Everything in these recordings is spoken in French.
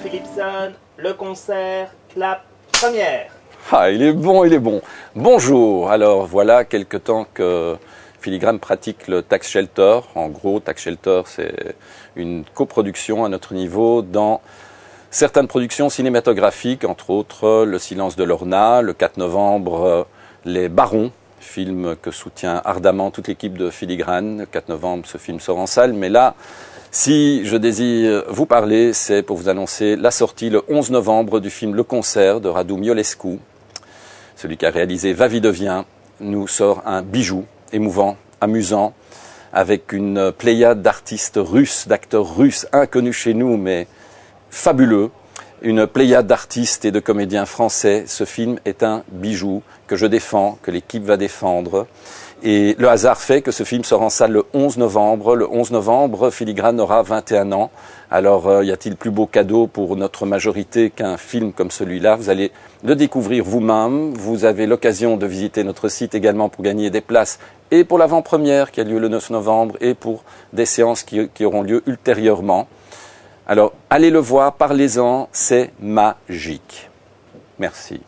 Philipson, le concert, clap, première. Ah, il est bon, il est bon. Bonjour. Alors voilà, quelque temps que Filigrane pratique le Tax Shelter. En gros, Tax Shelter, c'est une coproduction à notre niveau dans certaines productions cinématographiques, entre autres Le Silence de Lorna, le 4 novembre, Les Barons, film que soutient ardemment toute l'équipe de Filigrane. Le 4 novembre, ce film sort en salle, mais là, si je désire vous parler, c'est pour vous annoncer la sortie le 11 novembre du film Le Concert de Radu Miolescu. Celui qui a réalisé Va vie devient nous sort un bijou émouvant, amusant, avec une pléiade d'artistes russes, d'acteurs russes inconnus chez nous, mais fabuleux. Une pléiade d'artistes et de comédiens français. Ce film est un bijou que je défends, que l'équipe va défendre. Et le hasard fait que ce film sort en salle le 11 novembre. Le 11 novembre, Filigrane aura 21 ans. Alors, y a-t-il plus beau cadeau pour notre majorité qu'un film comme celui-là? Vous allez le découvrir vous-même. Vous avez l'occasion de visiter notre site également pour gagner des places et pour l'avant-première qui a lieu le 9 novembre et pour des séances qui auront lieu ultérieurement. Alors, allez le voir, parlez-en, c'est magique. Merci.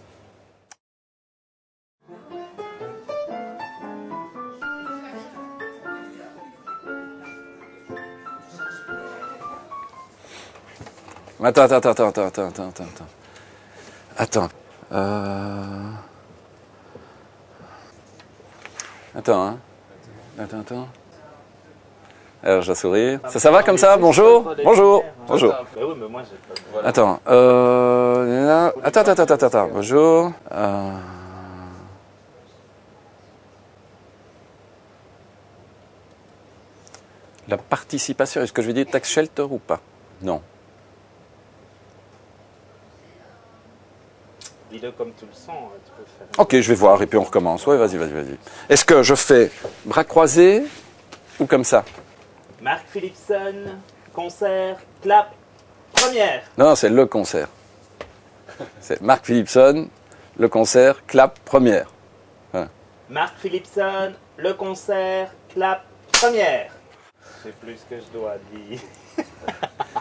Attends. Attends, hein. Attends. Alors, je vais sourire. Ça va comme ça? Bonjour. Bonjour. Attends. Attends. Bonjour. La participation, est-ce que je vais dire Tax Shelter ou pas? Non. Dis-le comme tu le sens, tu peux faire. Ok, je vais voir et puis on recommence. Ouais, vas-y. Est-ce que je fais bras croisés ou comme ça? Marc Philipson, concert, clap, première. Non, c'est le concert. C'est Marc Philipson, le concert, clap, première. Ouais. Marc Philipson, le concert, clap, première. C'est plus ce que je dois dire.